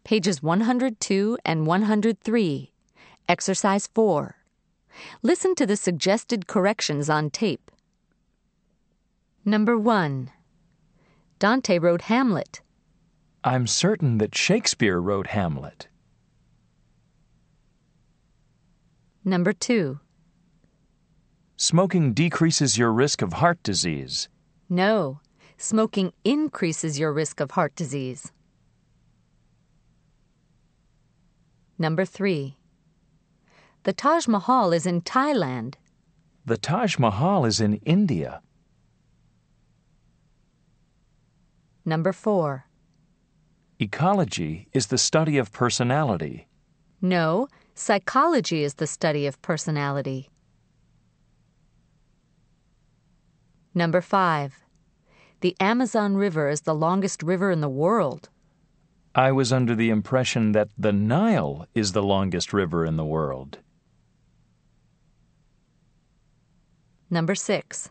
pages 102 and 103. Exercise 4. Listen to the suggested corrections on tape. Number 1. Dante wrote Hamlet. I'm certain that Shakespeare wrote Hamlet. Number 2. Smoking decreases your risk of heart disease. No, smoking increases your risk of heart disease. Number 3. The Taj Mahal is in Thailand. The Taj Mahal is in India. Number 4. Ecology is the study of personality. No, psychology is the study of personality. Number 5. The Amazon River is the longest river in the world. I was under the impression that the Nile is the longest river in the world. Number 6.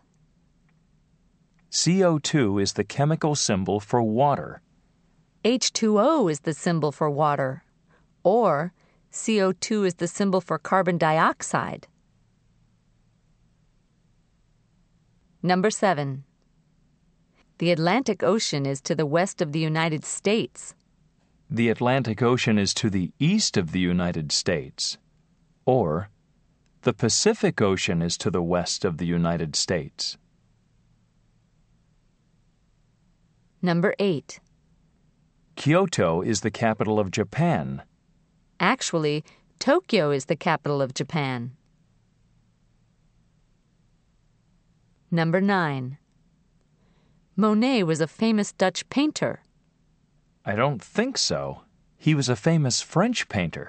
CO2 is the chemical symbol for water. H2O is the symbol for water. Or CO2 is the symbol for carbon dioxide. Number 7. The Atlantic Ocean is to the west of the United States. The Atlantic Ocean is to the east of the United States. Or, the Pacific Ocean is to the west of the United States. Number 8. Kyoto is the capital of Japan. Actually, Tokyo is the capital of Japan. Number 9. Monet was a famous Dutch painter. I don't think so. He was a famous French painter.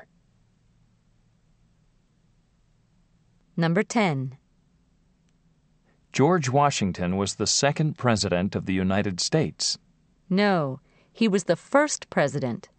Number 10. George Washington was the second president of the United States. No, he was the first president.